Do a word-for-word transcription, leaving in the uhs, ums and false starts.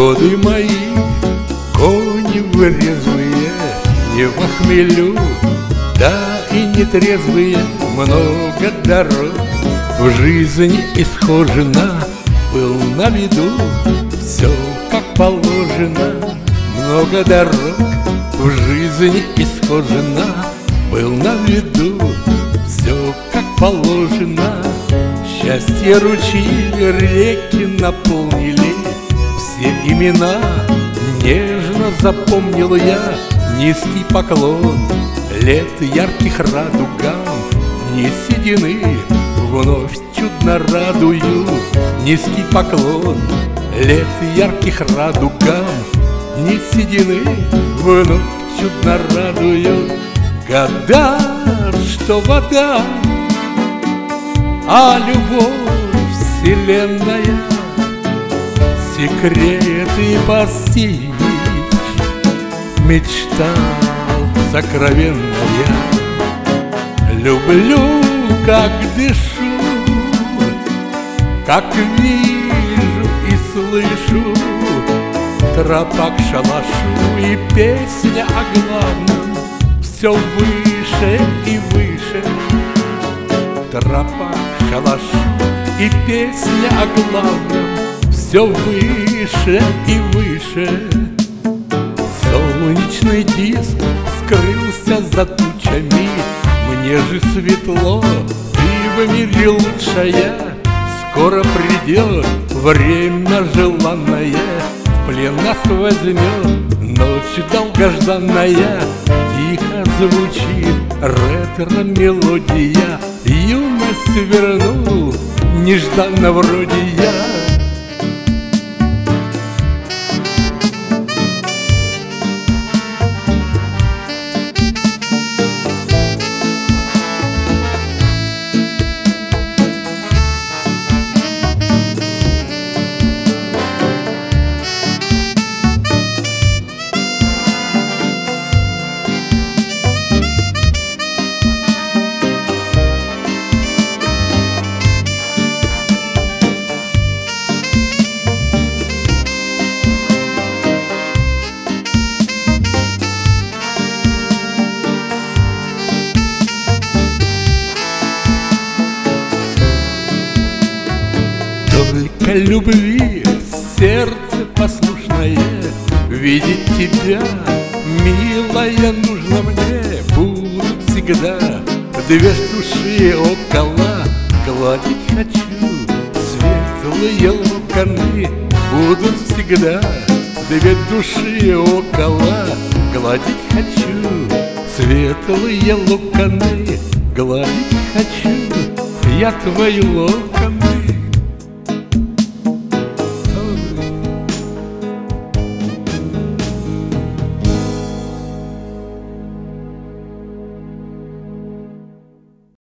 Годы мои, кони вы резвые, не в хмелю, да и не трезвые. Много дорог в жизни исхожено, был на виду все как положено. Много дорог в жизни исхожено, был на виду все как положено. Счастье ручьи, реки наполнили, все имена нежно запомнил я. Низкий поклон лет ярких радугам, не седины вновь чудно радуют. Низкий поклон лет ярких радугам, не седины вновь чудно радуют. Года, что вода, а любовь вселенная, секреты постичь мечтал сокровенная. Люблю, как дышу, как вижу и слышу. Тропа к шалашу и песня о главном все выше и выше. Тропа к шалашу и песня о главном все выше и выше. Солнечный диск скрылся за тучами, мне же светло, ты в мире лучшая. Скоро придет время желанное, в плен нас возьмет ночь долгожданная. Тихо звучит ретро-мелодия, юность вернул нежданно вроде я. Только любви сердце послушное, видеть тебя, милая, нужно мне. Будут всегда две души около, гладить хочу светлые локоны. Будут всегда две души около, гладить хочу светлые локоны. Гладить хочу я твои локоны.